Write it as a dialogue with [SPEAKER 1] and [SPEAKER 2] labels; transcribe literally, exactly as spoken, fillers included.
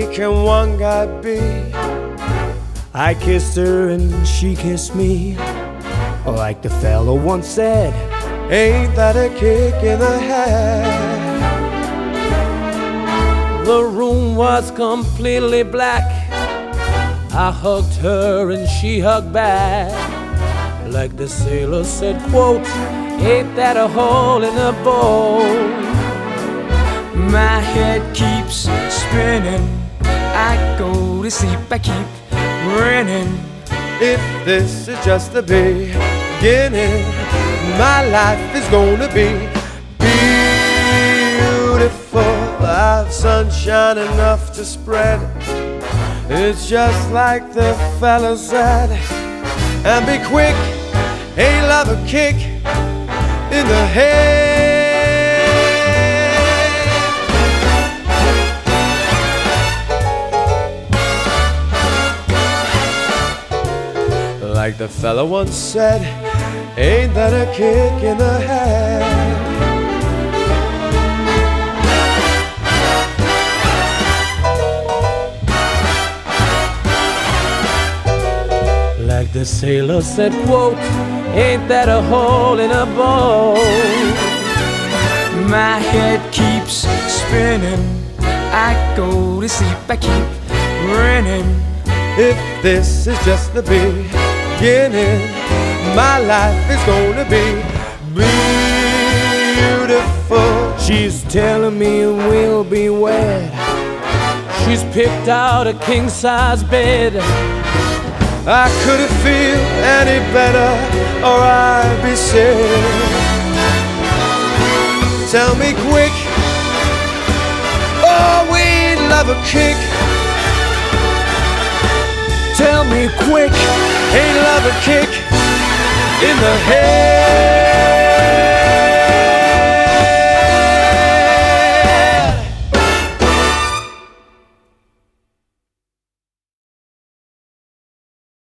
[SPEAKER 1] can one guy be? I kissed her and she kissed me. Like the fellow once said, ain't that a kick in the head? The room was completely black. I hugged her and she hugged back. Like the sailor said, quote, ain't that a hole in the boat? My head keeps spinning. I go to sleep, I keep grinning. If this is just the beginning, my life is gonna be beautiful. I've sunshine enough to spread. It's just like the fella said. And be quick, ain't love a kick in the head? Like the fella once said, ain't that a kick in the head? Like the sailor said, quote, ain't that a hole in a boat? My head keeps spinning. I go to sleep, I keep grinning. If this is just the beginning, my life is gonna be beautiful. She's telling me we'll be wed. She's picked out a king-size bed. I couldn't feel any better, or I'd be sick. Tell me quick, oh, we'd love a kick. Tell me quick, ain't love a kick in the head?